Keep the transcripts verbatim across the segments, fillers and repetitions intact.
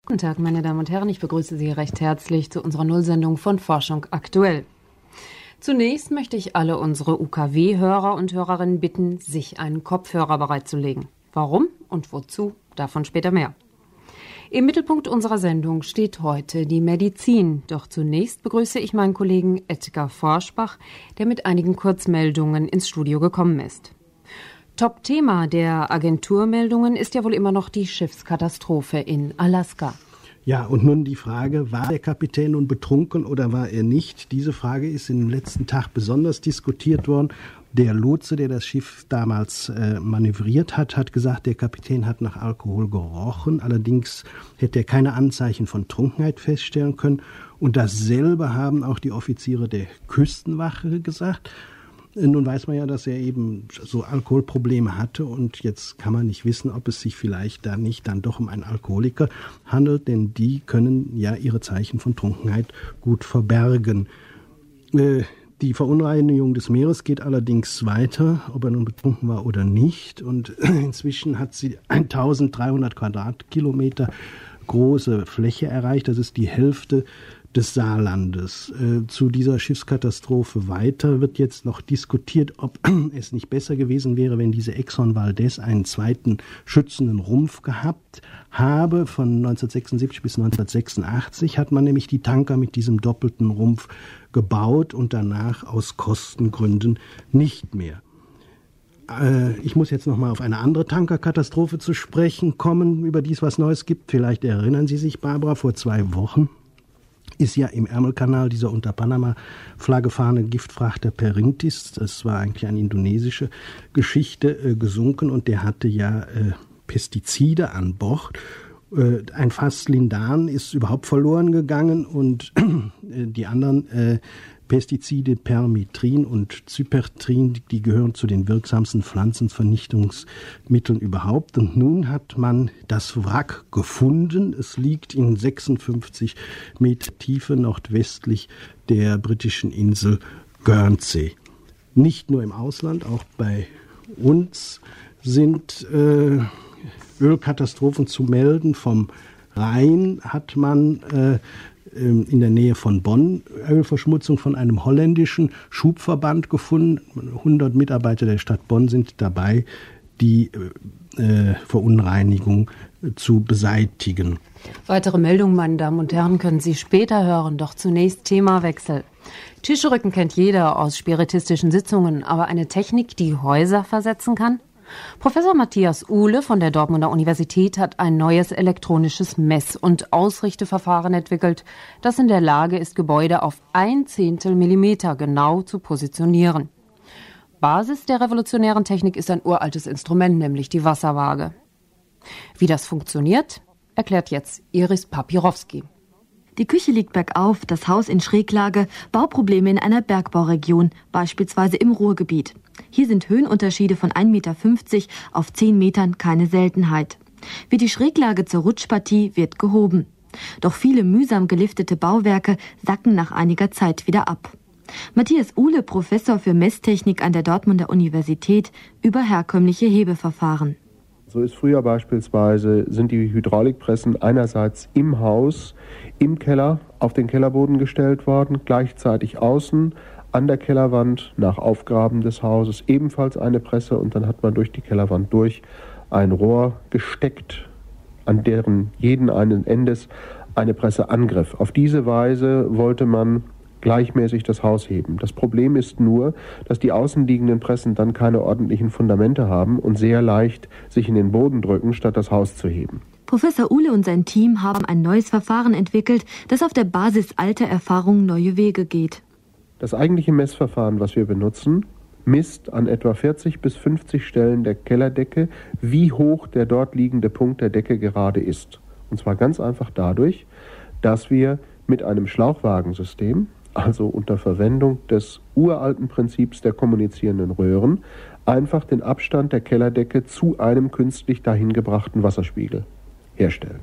Guten Tag, meine Damen und Herren, ich begrüße Sie recht herzlich zu unserer Nullsendung von Forschung aktuell. Zunächst möchte ich alle unsere U K W-Hörer und Hörerinnen bitten, sich einen Kopfhörer bereitzulegen. Warum und wozu, davon später mehr. Im Mittelpunkt unserer Sendung steht heute die Medizin. Doch zunächst begrüße ich meinen Kollegen Edgar Forschbach, der mit einigen Kurzmeldungen ins Studio gekommen ist. Top-Thema der Agenturmeldungen ist ja wohl immer noch die Schiffskatastrophe in Alaska. Ja, und nun die Frage, war der Kapitän nun betrunken oder war er nicht? Diese Frage ist im letzten Tag besonders diskutiert worden. Der Lotse, der das Schiff damals äh, manövriert hat, hat gesagt, der Kapitän hat nach Alkohol gerochen. Allerdings hätte er keine Anzeichen von Trunkenheit feststellen können. Und dasselbe haben auch die Offiziere der Küstenwache gesagt. Nun weiß man ja, dass er eben so Alkoholprobleme hatte und jetzt kann man nicht wissen, ob es sich vielleicht da nicht dann doch um einen Alkoholiker handelt, denn die können ja ihre Zeichen von Trunkenheit gut verbergen. Äh, die Verunreinigung des Meeres geht allerdings weiter, ob er nun betrunken war oder nicht, und inzwischen hat sie eintausenddreihundert Quadratkilometer große Fläche erreicht, das ist die Hälfte des Saarlandes. Äh, zu dieser Schiffskatastrophe weiter wird jetzt noch diskutiert, ob es nicht besser gewesen wäre, wenn diese Exxon Valdez einen zweiten schützenden Rumpf gehabt habe. Von neunzehnhundertsechsundsiebzig bis neunzehnhundertsechsundachtzig hat man nämlich die Tanker mit diesem doppelten Rumpf gebaut und danach aus Kostengründen nicht mehr. Äh, ich muss jetzt noch mal auf eine andere Tankerkatastrophe zu sprechen kommen, über die es was Neues gibt. Vielleicht erinnern Sie sich, Barbara, vor zwei Wochen ist ja im Ärmelkanal dieser unter Panama-Flagge fahrende Giftfrachter Perintis, das war eigentlich eine indonesische Geschichte, äh, gesunken und der hatte ja äh, Pestizide an Bord. Äh, ein Fass Lindan ist überhaupt verloren gegangen und äh, die anderen äh, Pestizide Permetrin und Zypertrin, die gehören zu den wirksamsten Pflanzenvernichtungsmitteln überhaupt. Und nun hat man das Wrack gefunden. Es liegt in sechsundfünfzig Meter Tiefe nordwestlich der britischen Insel Guernsey. Nicht nur im Ausland, auch bei uns sind äh, Ölkatastrophen zu melden. Vom Rhein hat man äh, in der Nähe von Bonn Ölverschmutzung von einem holländischen Schubverband gefunden. hundert Mitarbeiter der Stadt Bonn sind dabei, die äh, Verunreinigung zu beseitigen. Weitere Meldungen, meine Damen und Herren, können Sie später hören. Doch zunächst Themawechsel. Tischrücken kennt jeder aus spiritistischen Sitzungen, aber eine Technik, die Häuser versetzen kann? Professor Matthias Uhle von der Dortmunder Universität hat ein neues elektronisches Mess- und Ausrichteverfahren entwickelt, das in der Lage ist, Gebäude auf ein Zehntel Millimeter genau zu positionieren. Basis der revolutionären Technik ist ein uraltes Instrument, nämlich die Wasserwaage. Wie das funktioniert, erklärt jetzt Iris Papirowski. Die Küche liegt bergauf, das Haus in Schräglage, Bauprobleme in einer Bergbauregion, beispielsweise im Ruhrgebiet. Hier sind Höhenunterschiede von ein Meter fünfzig auf zehn Metern keine Seltenheit. Wie die Schräglage zur Rutschpartie wird gehoben. Doch viele mühsam geliftete Bauwerke sacken nach einiger Zeit wieder ab. Matthias Uhle, Professor für Messtechnik an der Dortmunder Universität, über herkömmliche Hebeverfahren. So ist früher beispielsweise, sind die Hydraulikpressen einerseits im Haus, im Keller, auf den Kellerboden gestellt worden, gleichzeitig außen, an der Kellerwand, nach Aufgraben des Hauses ebenfalls eine Presse und dann hat man durch die Kellerwand durch ein Rohr gesteckt, an deren jeden einen Endes eine Presse angriff. Auf diese Weise wollte man gleichmäßig das Haus heben. Das Problem ist nur, dass die außenliegenden Pressen dann keine ordentlichen Fundamente haben und sehr leicht sich in den Boden drücken, statt das Haus zu heben. Professor Uhle und sein Team haben ein neues Verfahren entwickelt, das auf der Basis alter Erfahrungen neue Wege geht. Das eigentliche Messverfahren, was wir benutzen, misst an etwa vierzig bis fünfzig Stellen der Kellerdecke, wie hoch der dort liegende Punkt der Decke gerade ist. Und zwar ganz einfach dadurch, dass wir mit einem Schlauchwagensystem, also unter Verwendung des uralten Prinzips der kommunizierenden Röhren, einfach den Abstand der Kellerdecke zu einem künstlich dahin gebrachten Wasserspiegel herstellen.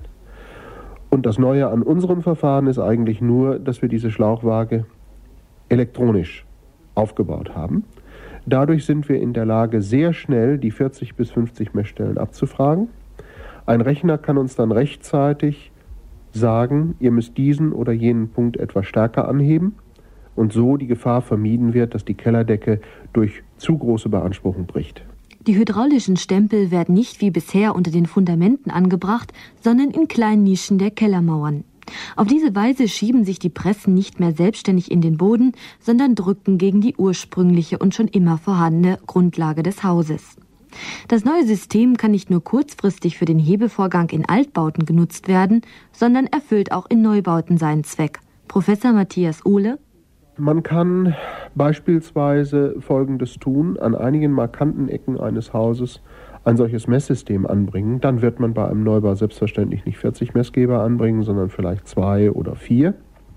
Und das Neue an unserem Verfahren ist eigentlich nur, dass wir diese Schlauchwaage elektronisch aufgebaut haben. Dadurch sind wir in der Lage, sehr schnell die vierzig bis fünfzig Messstellen abzufragen. Ein Rechner kann uns dann rechtzeitig sagen, ihr müsst diesen oder jenen Punkt etwas stärker anheben und so die Gefahr vermieden wird, dass die Kellerdecke durch zu große Beanspruchung bricht. Die hydraulischen Stempel werden nicht wie bisher unter den Fundamenten angebracht, sondern in kleinen Nischen der Kellermauern. Auf diese Weise schieben sich die Pressen nicht mehr selbstständig in den Boden, sondern drücken gegen die ursprüngliche und schon immer vorhandene Grundlage des Hauses. Das neue System kann nicht nur kurzfristig für den Hebevorgang in Altbauten genutzt werden, sondern erfüllt auch in Neubauten seinen Zweck. Professor Matthias Ohle: Man kann beispielsweise Folgendes tun: An einigen markanten Ecken eines Hauses ein solches Messsystem anbringen. Dann wird man bei einem Neubau selbstverständlich nicht vierzig Messgeber anbringen, sondern vielleicht zwei oder vier.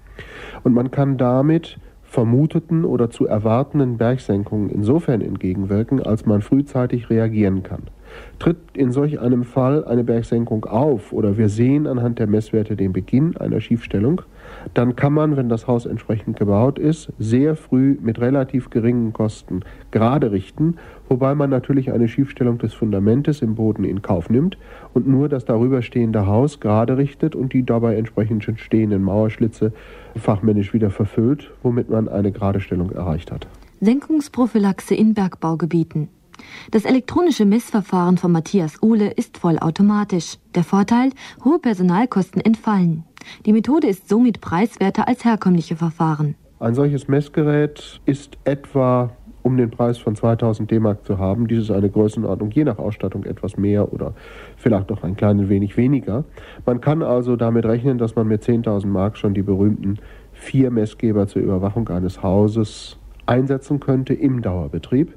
Und man kann damit vermuteten oder zu erwartenden Bergsenkungen insofern entgegenwirken, als man frühzeitig reagieren kann. Tritt in solch einem Fall eine Bergsenkung auf oder wir sehen anhand der Messwerte den Beginn einer Schiefstellung, dann kann man, wenn das Haus entsprechend gebaut ist, sehr früh mit relativ geringen Kosten gerade richten, wobei man natürlich eine Schiefstellung des Fundamentes im Boden in Kauf nimmt und nur das darüber stehende Haus gerade richtet und die dabei entsprechend stehenden Mauerschlitze fachmännisch wieder verfüllt, womit man eine gerade Stellung erreicht hat. Senkungsprophylaxe in Bergbaugebieten. Das elektronische Messverfahren von Matthias Ohle ist vollautomatisch. Der Vorteil: hohe Personalkosten entfallen. Die Methode ist somit preiswerter als herkömmliche Verfahren. Ein solches Messgerät ist etwa um den Preis von zweitausend D-Mark zu haben. Dies ist eine Größenordnung, je nach Ausstattung etwas mehr oder vielleicht auch ein kleines wenig weniger. Man kann also damit rechnen, dass man mit zehntausend Mark schon die berühmten vier Messgeber zur Überwachung eines Hauses einsetzen könnte im Dauerbetrieb.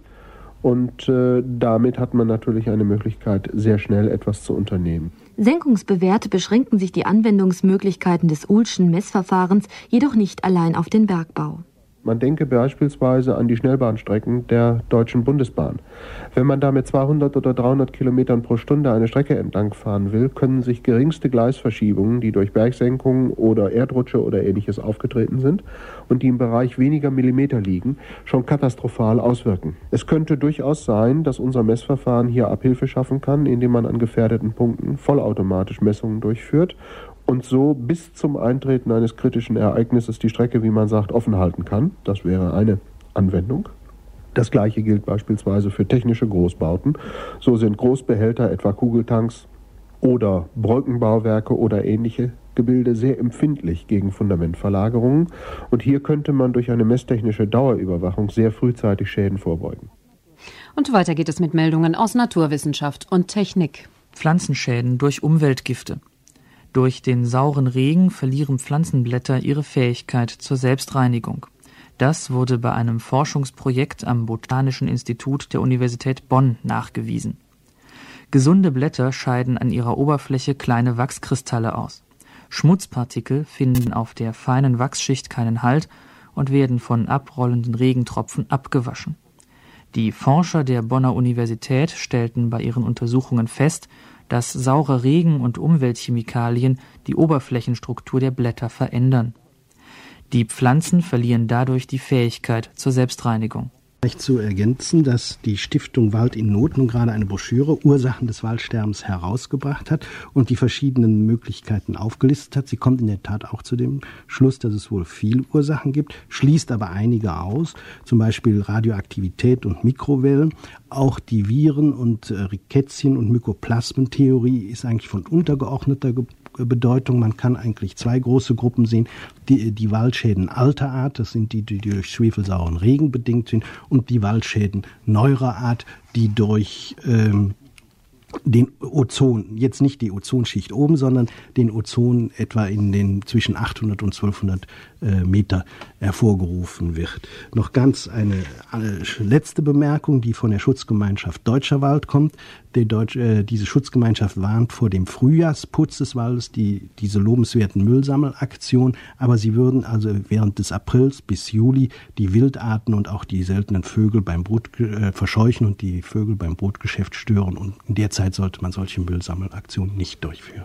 Und äh, damit hat man natürlich eine Möglichkeit, sehr schnell etwas zu unternehmen. Senkungsbewährt beschränken sich die Anwendungsmöglichkeiten des Ohlschen Messverfahrens jedoch nicht allein auf den Bergbau. Man denke beispielsweise an die Schnellbahnstrecken der Deutschen Bundesbahn. Wenn man da mit zweihundert oder dreihundert Kilometern pro Stunde eine Strecke entlang fahren will, können sich geringste Gleisverschiebungen, die durch Bergsenkungen oder Erdrutsche oder Ähnliches aufgetreten sind und die im Bereich weniger Millimeter liegen, schon katastrophal auswirken. Es könnte durchaus sein, dass unser Messverfahren hier Abhilfe schaffen kann, indem man an gefährdeten Punkten vollautomatisch Messungen durchführt und so bis zum Eintreten eines kritischen Ereignisses die Strecke, wie man sagt, offen halten kann. Das wäre eine Anwendung. Das Gleiche gilt beispielsweise für technische Großbauten. So sind Großbehälter, etwa Kugeltanks oder Brückenbauwerke oder ähnliche Gebilde sehr empfindlich gegen Fundamentverlagerungen. Und hier könnte man durch eine messtechnische Dauerüberwachung sehr frühzeitig Schäden vorbeugen. Und weiter geht es mit Meldungen aus Naturwissenschaft und Technik. Pflanzenschäden durch Umweltgifte. Durch den sauren Regen verlieren Pflanzenblätter ihre Fähigkeit zur Selbstreinigung. Das wurde bei einem Forschungsprojekt am Botanischen Institut der Universität Bonn nachgewiesen. Gesunde Blätter scheiden an ihrer Oberfläche kleine Wachskristalle aus. Schmutzpartikel finden auf der feinen Wachsschicht keinen Halt und werden von abrollenden Regentropfen abgewaschen. Die Forscher der Bonner Universität stellten bei ihren Untersuchungen fest, dass saurer Regen und Umweltchemikalien die Oberflächenstruktur der Blätter verändern. Die Pflanzen verlieren dadurch die Fähigkeit zur Selbstreinigung. Vielleicht zu ergänzen, dass die Stiftung Wald in Not nun gerade eine Broschüre Ursachen des Waldsterbens herausgebracht hat und die verschiedenen Möglichkeiten aufgelistet hat. Sie kommt in der Tat auch zu dem Schluss, dass es wohl viele Ursachen gibt, schließt aber einige aus, zum Beispiel Radioaktivität und Mikrowellen. Auch die Viren- und äh, Rickettien- und Mykoplasmentheorie ist eigentlich von untergeordneter Ge- Bedeutung. Man kann eigentlich zwei große Gruppen sehen. Die, die Waldschäden alter Art, das sind die, die durch schwefelsauren Regen bedingt sind, und die Waldschäden neuerer Art, die durch ähm, den Ozon, jetzt nicht die Ozonschicht oben, sondern den Ozon etwa in den zwischen achthundert und zwölfhundert äh, Meter hervorgerufen wird. Noch ganz eine, eine letzte Bemerkung, die von der Schutzgemeinschaft Deutscher Wald kommt. Die Deutsche, äh, diese Schutzgemeinschaft warnt vor dem Frühjahrsputz des Waldes, die, diese lobenswerten Müllsammelaktionen, aber sie würden also während des Aprils bis Juli die Wildarten und auch die seltenen Vögel beim Brut äh, verscheuchen und die Vögel beim Brutgeschäft stören, und in der Zeit sollte man solche Müllsammelaktionen nicht durchführen.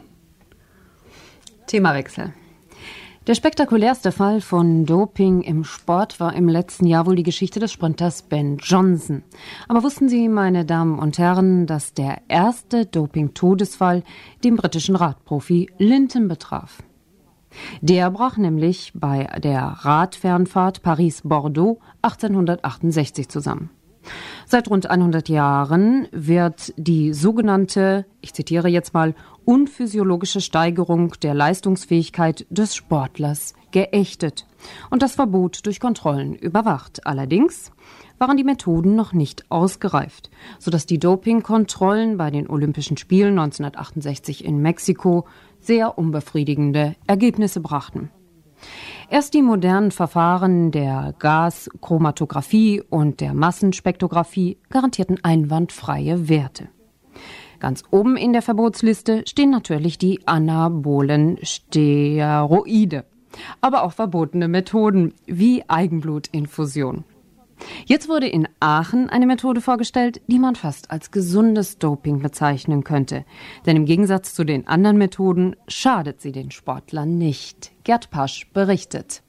Themawechsel. Der spektakulärste Fall von Doping im Sport war im letzten Jahr wohl die Geschichte des Sprinters Ben Johnson. Aber wussten Sie, meine Damen und Herren, dass der erste Doping-Todesfall den britischen Radprofi Linton betraf? Der brach nämlich bei der Radfernfahrt Paris-Bordeaux achtzehnhundertachtundsechzig zusammen. Seit rund hundert Jahren wird die sogenannte, ich zitiere jetzt mal, unphysiologische Steigerung der Leistungsfähigkeit des Sportlers geächtet und das Verbot durch Kontrollen überwacht. Allerdings waren die Methoden noch nicht ausgereift, sodass die Dopingkontrollen bei den Olympischen Spielen neunzehnhundertachtundsechzig in Mexiko sehr unbefriedigende Ergebnisse brachten. Erst die modernen Verfahren der Gaschromatographie und der Massenspektrographie garantierten einwandfreie Werte. Ganz oben in der Verbotsliste stehen natürlich die anabolen Steroide, aber auch verbotene Methoden wie Eigenblutinfusion. Jetzt wurde in Aachen eine Methode vorgestellt, die man fast als gesundes Doping bezeichnen könnte. Denn im Gegensatz zu den anderen Methoden schadet sie den Sportlern nicht. Gerd Pasch berichtet.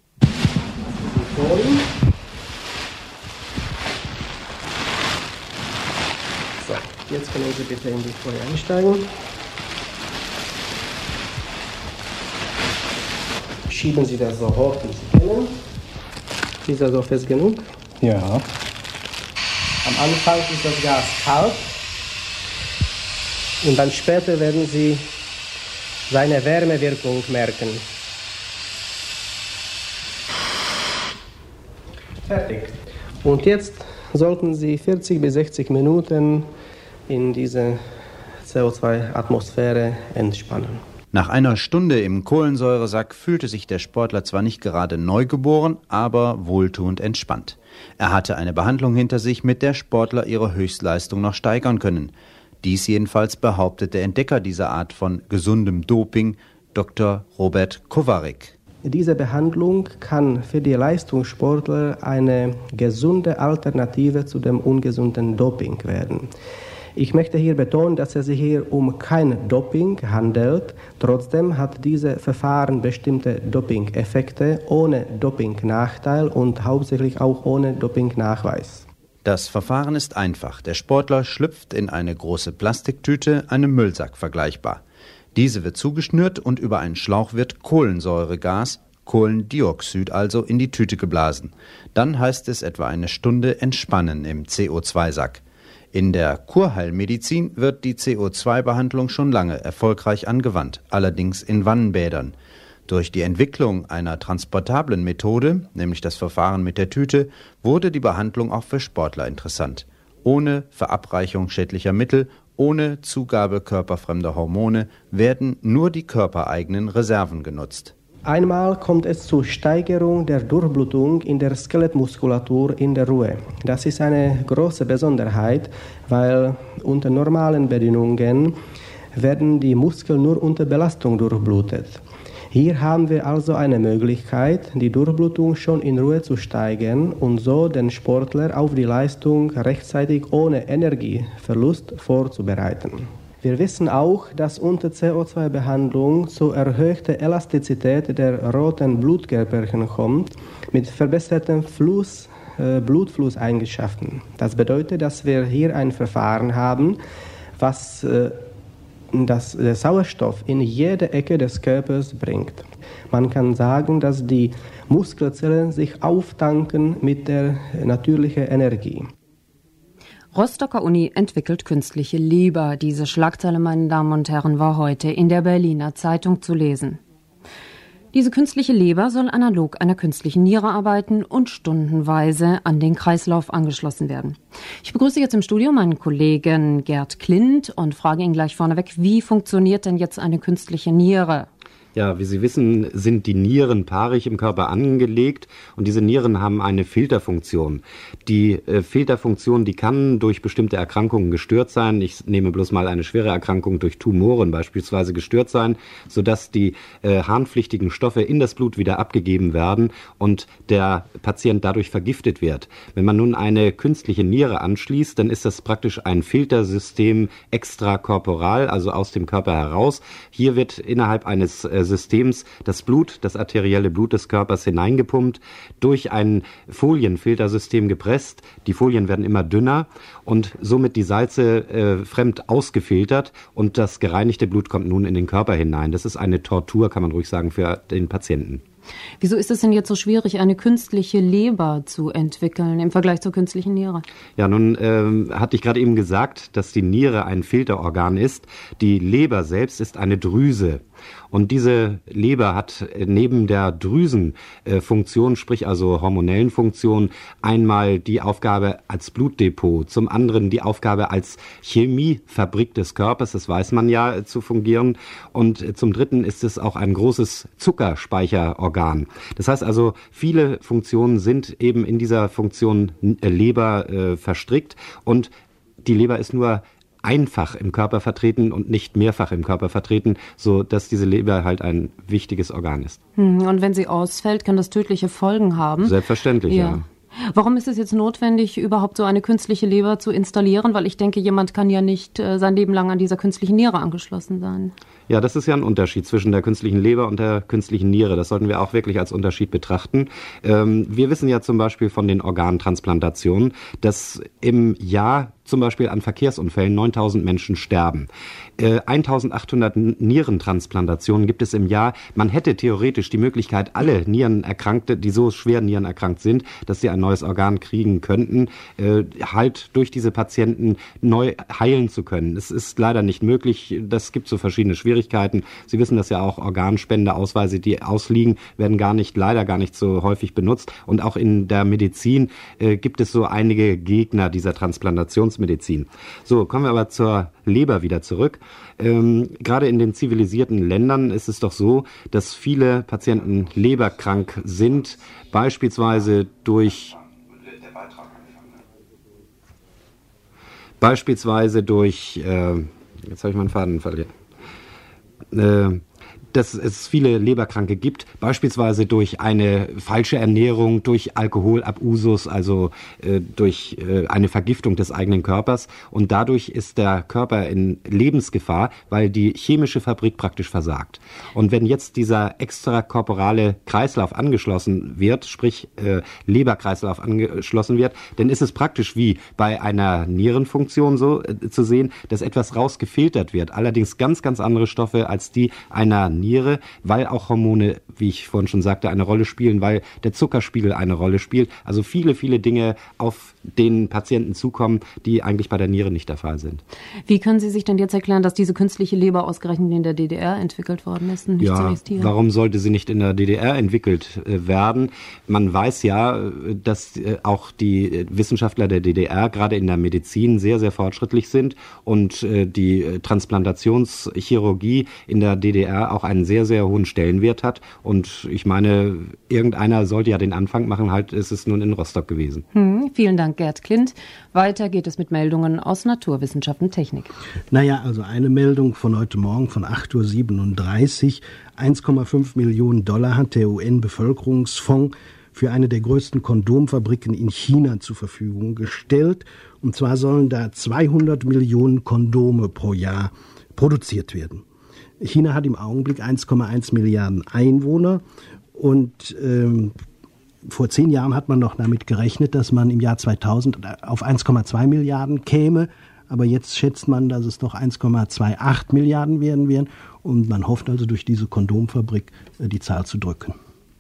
So, jetzt können Sie bitte in die Folie einsteigen. Schieben Sie das so hoch, wie Sie können. Ist das so fest genug? Ja. Am Anfang ist das Gas kalt und dann später werden Sie seine Wärmewirkung merken. Fertig. Und jetzt sollten Sie vierzig bis sechzig Minuten in dieser C O zwei Atmosphäre entspannen. Nach einer Stunde im Kohlensäuresack fühlte sich der Sportler zwar nicht gerade neugeboren, aber wohltuend entspannt. Er hatte eine Behandlung hinter sich, mit der Sportler ihre Höchstleistung noch steigern können. Dies jedenfalls behauptet der Entdecker dieser Art von gesundem Doping, Doktor Robert Kovarik. Diese Behandlung kann für die Leistungssportler eine gesunde Alternative zu dem ungesunden Doping werden. Ich möchte hier betonen, dass es sich hier um kein Doping handelt. Trotzdem hat dieses Verfahren bestimmte Doping-Effekte ohne Doping-Nachteil und hauptsächlich auch ohne Doping-Nachweis. Das Verfahren ist einfach. Der Sportler schlüpft in eine große Plastiktüte, einem Müllsack vergleichbar. Diese wird zugeschnürt und über einen Schlauch wird Kohlensäuregas, Kohlendioxid also, in die Tüte geblasen. Dann heißt es etwa eine Stunde entspannen im C O zwei Sack. In der Kurheilmedizin wird die C O zwei Behandlung schon lange erfolgreich angewandt, allerdings in Wannenbädern. Durch die Entwicklung einer transportablen Methode, nämlich das Verfahren mit der Tüte, wurde die Behandlung auch für Sportler interessant. Ohne Verabreichung schädlicher Mittel, ohne Zugabe körperfremder Hormone werden nur die körpereigenen Reserven genutzt. Einmal kommt es zur Steigerung der Durchblutung in der Skelettmuskulatur in der Ruhe. Das ist eine große Besonderheit, weil unter normalen Bedingungen werden die Muskeln nur unter Belastung durchblutet. Hier haben wir also eine Möglichkeit, die Durchblutung schon in Ruhe zu steigern und so den Sportler auf die Leistung rechtzeitig ohne Energieverlust vorzubereiten. Wir wissen auch, dass unter C O zwei Behandlung zu erhöhter Elastizität der roten Blutkörperchen kommt, mit verbesserten Fluss, äh, Blutflusseigenschaften. Das bedeutet, dass wir hier ein Verfahren haben, was äh, das, der Sauerstoff in jede Ecke des Körpers bringt. Man kann sagen, dass die Muskelzellen sich auftanken mit der natürlichen Energie. Rostocker Uni entwickelt künstliche Leber. Diese Schlagzeile, meine Damen und Herren, war heute in der Berliner Zeitung zu lesen. Diese künstliche Leber soll analog einer künstlichen Niere arbeiten und stundenweise an den Kreislauf angeschlossen werden. Ich begrüße jetzt im Studio meinen Kollegen Gerd Klint und frage ihn gleich vorneweg, wie funktioniert denn jetzt eine künstliche Niere? Ja, wie Sie wissen, sind die Nieren paarig im Körper angelegt und diese Nieren haben eine Filterfunktion. Die äh, Filterfunktion, die kann durch bestimmte Erkrankungen gestört sein. Ich nehme bloß mal eine schwere Erkrankung durch Tumoren beispielsweise gestört sein, sodass die äh, harnpflichtigen Stoffe in das Blut wieder abgegeben werden und der Patient dadurch vergiftet wird. Wenn man nun eine künstliche Niere anschließt, dann ist das praktisch ein Filtersystem extrakorporal, also aus dem Körper heraus. Hier wird innerhalb eines äh, äh, Systems das Blut, das arterielle Blut des Körpers hineingepumpt, durch ein Folienfiltersystem gepresst. Die Folien werden immer dünner und somit die Salze äh, fremd ausgefiltert und das gereinigte Blut kommt nun in den Körper hinein. Das ist eine Tortur, kann man ruhig sagen, für den Patienten. Wieso ist es denn jetzt so schwierig, eine künstliche Leber zu entwickeln im Vergleich zur künstlichen Niere? Ja, nun ähm, hatte ich gerade eben gesagt, dass die Niere ein Filterorgan ist. Die Leber selbst ist eine Drüse. Und diese Leber hat neben der Drüsenfunktion, sprich also hormonellen Funktion, einmal die Aufgabe als Blutdepot, zum anderen die Aufgabe als Chemiefabrik des Körpers, das weiß man ja, zu fungieren. Und zum dritten ist es auch ein großes Zuckerspeicherorgan. Das heißt also, viele Funktionen sind eben in dieser Funktion Leber äh, verstrickt und die Leber ist nur einfach im Körper vertreten und nicht mehrfach im Körper vertreten, so dass diese Leber halt ein wichtiges Organ ist. Und wenn sie ausfällt, kann das tödliche Folgen haben? Selbstverständlich, ja. ja. Warum ist es jetzt notwendig, überhaupt so eine künstliche Leber zu installieren? Weil ich denke, jemand kann ja nicht äh, sein Leben lang an dieser künstlichen Niere angeschlossen sein. Ja, das ist ja ein Unterschied zwischen der künstlichen Leber und der künstlichen Niere. Das sollten wir auch wirklich als Unterschied betrachten. Ähm, wir wissen ja zum Beispiel von den Organtransplantationen, dass im Jahr zum Beispiel an Verkehrsunfällen neuntausend Menschen sterben. Äh, eintausendachthundert Nierentransplantationen gibt es im Jahr. Man hätte theoretisch die Möglichkeit, alle Nierenerkrankte, die so schwer nierenerkrankt sind, dass sie ein neues Organ kriegen könnten, äh, halt durch diese Patienten neu heilen zu können. Es ist leider nicht möglich. Das gibt so verschiedene Schwierigkeiten. Sie wissen das ja auch, Organspendeausweise, die ausliegen, werden gar nicht, leider gar nicht so häufig benutzt. Und auch in der Medizin äh, gibt es so einige Gegner dieser Transplantationsmedizin. So, kommen wir aber zur Leber wieder zurück. Ähm, gerade in den zivilisierten Ländern ist es doch so, dass viele Patienten leberkrank sind, beispielsweise durch beispielsweise durch äh, jetzt habe ich meinen Faden verlieren. Äh, dass es viele Leberkranke gibt, beispielsweise durch eine falsche Ernährung, durch Alkoholabusus, also äh, durch äh, eine Vergiftung des eigenen Körpers. Und dadurch ist der Körper in Lebensgefahr, weil die chemische Fabrik praktisch versagt. Und wenn jetzt dieser extrakorporale Kreislauf angeschlossen wird, sprich äh, Leberkreislauf angeschlossen wird, dann ist es praktisch wie bei einer Nierenfunktion so äh, zu sehen, dass etwas rausgefiltert wird. Allerdings ganz, ganz andere Stoffe als die einer Niere, weil auch Hormone, wie ich vorhin schon sagte, eine Rolle spielen, weil der Zuckerspiegel eine Rolle spielt. Also viele, viele Dinge auf den Patienten zukommen, die eigentlich bei der Niere nicht der Fall sind. Wie können Sie sich denn jetzt erklären, dass diese künstliche Leber ausgerechnet in der D D R entwickelt worden ist und nicht ja, zunächst hier? Warum sollte sie nicht in der D D R entwickelt äh, werden? Man weiß ja, dass äh, auch die Wissenschaftler der D D R gerade in der Medizin sehr, sehr fortschrittlich sind und äh, die äh, Transplantationschirurgie in der D D R auch einen sehr, sehr hohen Stellenwert hat. Und ich meine, irgendeiner sollte ja den Anfang machen, halt ist es nun in Rostock gewesen. Hm, vielen Dank, Gerd Klint. Weiter geht es mit Meldungen aus Naturwissenschaft und Technik. Naja, also eine Meldung von heute Morgen von acht Uhr siebenunddreißig. eins Komma fünf Millionen Dollar hat der U N-Bevölkerungsfonds für eine der größten Kondomfabriken in China zur Verfügung gestellt. Und zwar sollen da zweihundert Millionen Kondome pro Jahr produziert werden. China hat im Augenblick eins Komma eins Milliarden Einwohner und ähm, vor zehn Jahren hat man noch damit gerechnet, dass man im Jahr zweitausend auf eins Komma zwei Milliarden käme. Aber jetzt schätzt man, dass es doch eins Komma achtundzwanzig Milliarden werden werden. Und man hofft also durch diese Kondomfabrik äh, die Zahl zu drücken.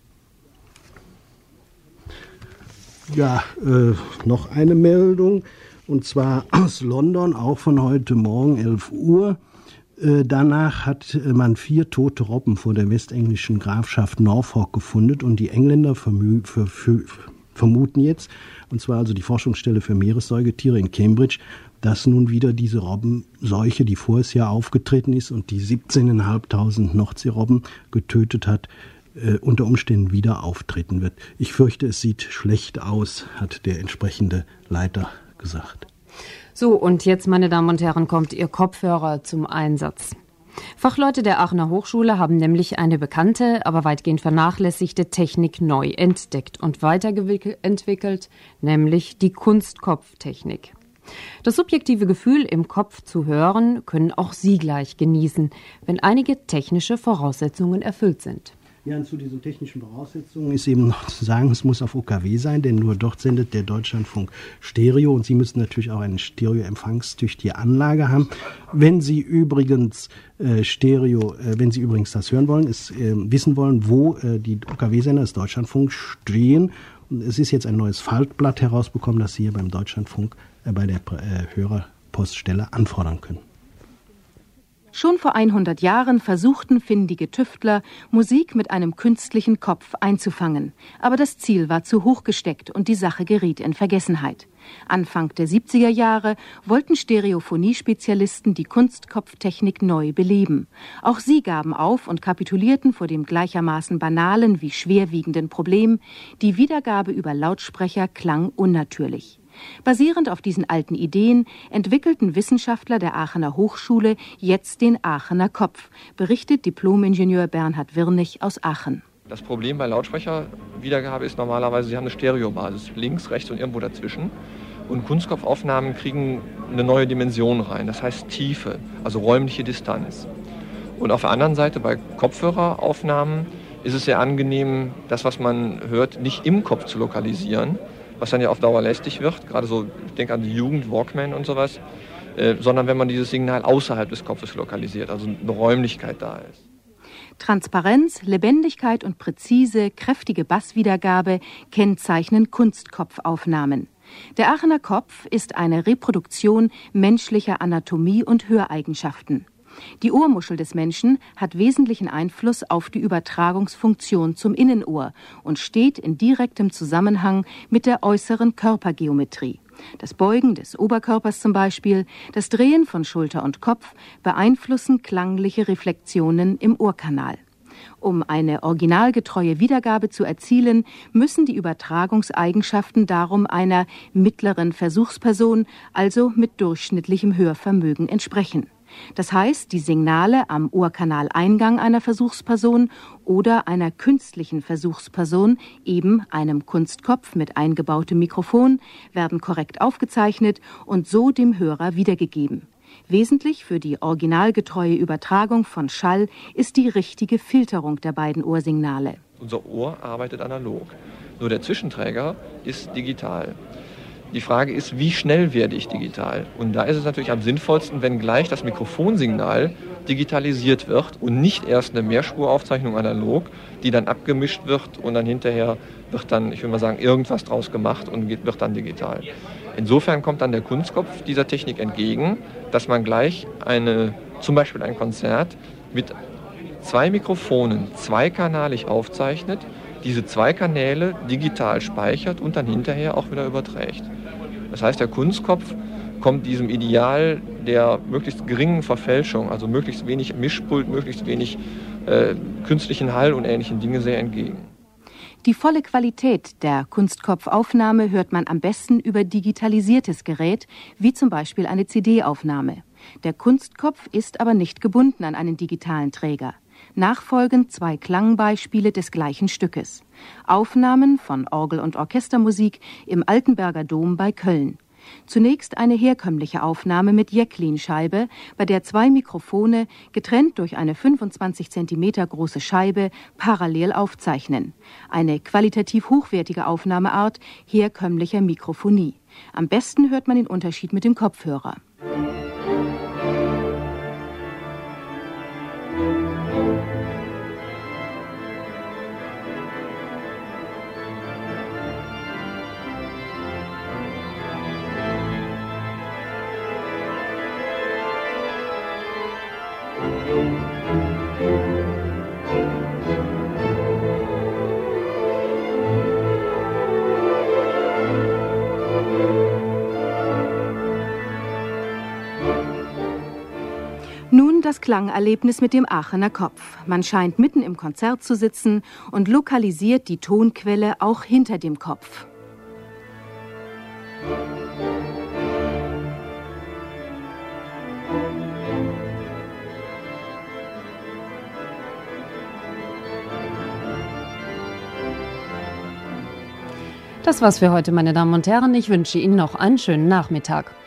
Ja, äh, noch eine Meldung. Und zwar aus London, auch von heute Morgen, elf Uhr. Äh, danach hat man vier tote Robben vor der westenglischen Grafschaft Norfolk gefunden. Und die Engländer vermü- ver- ver- vermuten jetzt, und zwar also die Forschungsstelle für Meeressäugetiere in Cambridge, dass nun wieder diese Robbenseuche, die voriges Jahr aufgetreten ist und die siebzehntausendfünfhundert Nordseerobben getötet hat, äh, unter Umständen wieder auftreten wird. Ich fürchte, es sieht schlecht aus, hat der entsprechende Leiter gesagt. So, und jetzt, meine Damen und Herren, kommt Ihr Kopfhörer zum Einsatz. Fachleute der Aachener Hochschule haben nämlich eine bekannte, aber weitgehend vernachlässigte Technik neu entdeckt und weiterentwickelt, nämlich die Kunstkopftechnik. Das subjektive Gefühl, im Kopf zu hören, können auch Sie gleich genießen, wenn einige technische Voraussetzungen erfüllt sind. Ja, und zu diesen technischen Voraussetzungen ist eben noch zu sagen, es muss auf O K W sein, denn nur dort sendet der Deutschlandfunk Stereo und Sie müssen natürlich auch eine stereoempfangstüchtige Anlage haben. Wenn Sie übrigens äh, Stereo, äh, wenn Sie übrigens das hören wollen, ist, äh, wissen wollen, wo äh, die O K W-Sender des Deutschlandfunk stehen, und es ist jetzt ein neues Faltblatt herausbekommen, das Sie hier beim Deutschlandfunk äh, bei der äh, Hörerpoststelle anfordern können. Schon vor hundert Jahren versuchten findige Tüftler, Musik mit einem künstlichen Kopf einzufangen. Aber das Ziel war zu hoch gesteckt und die Sache geriet in Vergessenheit. Anfang der siebziger Jahre wollten Stereophonie-Spezialisten die Kunstkopftechnik neu beleben. Auch sie gaben auf und kapitulierten vor dem gleichermaßen banalen wie schwerwiegenden Problem: die Wiedergabe über Lautsprecher klang unnatürlich. Basierend auf diesen alten Ideen entwickelten Wissenschaftler der Aachener Hochschule jetzt den Aachener Kopf, berichtet Diplom-Ingenieur Bernhard Wirnig aus Aachen. Das Problem bei Lautsprecherwiedergabe ist normalerweise, sie haben eine Stereobasis, links, rechts und irgendwo dazwischen. Und Kunstkopfaufnahmen kriegen eine neue Dimension rein, das heißt Tiefe, also räumliche Distanz. Und auf der anderen Seite bei Kopfhöreraufnahmen ist es sehr angenehm, das, was man hört, nicht im Kopf zu lokalisieren, was dann ja auf Dauer lästig wird, gerade so, ich denke an die Jugend, Walkman und sowas, äh, sondern wenn man dieses Signal außerhalb des Kopfes lokalisiert, also eine Räumlichkeit da ist. Transparenz, Lebendigkeit und präzise, kräftige Basswiedergabe kennzeichnen Kunstkopfaufnahmen. Der Aachener Kopf ist eine Reproduktion menschlicher Anatomie und Höreigenschaften. Die Ohrmuschel des Menschen hat wesentlichen Einfluss auf die Übertragungsfunktion zum Innenohr und steht in direktem Zusammenhang mit der äußeren Körpergeometrie. Das Beugen des Oberkörpers zum Beispiel, das Drehen von Schulter und Kopf beeinflussen klangliche Reflexionen im Ohrkanal. Um eine originalgetreue Wiedergabe zu erzielen, müssen die Übertragungseigenschaften darum einer mittleren Versuchsperson, also mit durchschnittlichem Hörvermögen, entsprechen. Das heißt, die Signale am Ohrkanaleingang einer Versuchsperson oder einer künstlichen Versuchsperson, eben einem Kunstkopf mit eingebautem Mikrofon, werden korrekt aufgezeichnet und so dem Hörer wiedergegeben. Wesentlich für die originalgetreue Übertragung von Schall ist die richtige Filterung der beiden Ohrsignale. Unser Ohr arbeitet analog, nur der Zwischenträger ist digital. Die Frage ist, wie schnell werde ich digital? Und da ist es natürlich am sinnvollsten, wenn gleich das Mikrofonsignal digitalisiert wird und nicht erst eine Mehrspuraufzeichnung analog, die dann abgemischt wird und dann hinterher wird dann, ich will mal sagen, irgendwas draus gemacht und wird dann digital. Insofern kommt dann der Kunstkopf dieser Technik entgegen, dass man gleich eine, zum Beispiel ein Konzert mit zwei Mikrofonen zweikanalig aufzeichnet, diese zwei Kanäle digital speichert und dann hinterher auch wieder überträgt. Das heißt, der Kunstkopf kommt diesem Ideal der möglichst geringen Verfälschung, also möglichst wenig Mischpult, möglichst wenig äh, künstlichen Hall und ähnlichen Dinge sehr entgegen. Die volle Qualität der Kunstkopfaufnahme hört man am besten über digitalisiertes Gerät, wie zum Beispiel eine C D-Aufnahme. Der Kunstkopf ist aber nicht gebunden an einen digitalen Träger. Nachfolgend zwei Klangbeispiele des gleichen Stückes. Aufnahmen von Orgel- und Orchestermusik im Altenberger Dom bei Köln. Zunächst eine herkömmliche Aufnahme mit Jacqueline-Scheibe, bei der zwei Mikrofone, getrennt durch eine fünfundzwanzig Zentimeter große Scheibe, parallel aufzeichnen. Eine qualitativ hochwertige Aufnahmeart herkömmlicher Mikrofonie. Am besten hört man den Unterschied mit dem Kopfhörer. Nun das Klangerlebnis mit dem Aachener Kopf. Man scheint mitten im Konzert zu sitzen und lokalisiert die Tonquelle auch hinter dem Kopf. Das war's für heute, meine Damen und Herren. Ich wünsche Ihnen noch einen schönen Nachmittag.